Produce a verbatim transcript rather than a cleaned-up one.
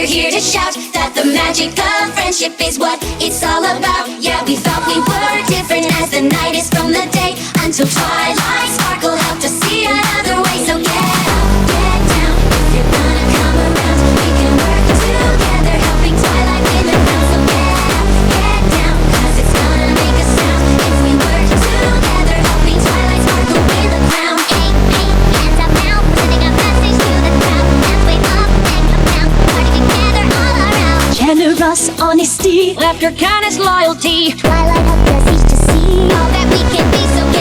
we're here to shout that the magic of friendship is what it's all about. Yeah, we thought we were different as the night is from the day, until twilight sparkle helped us see another way. So get up, get down, if you're gonna come around, we can work together, helping twilight win the crown. So get up, get down, cause it's gonna make a sound if we work together, helping twilight sparkle win the crown. Hey, hey, hands up now, sending a message to the crowd. Let's wave up and come down, party together all around. Generous honesty, laughter, kindness, loyalty. Twilight helped us each to see all that we can be. So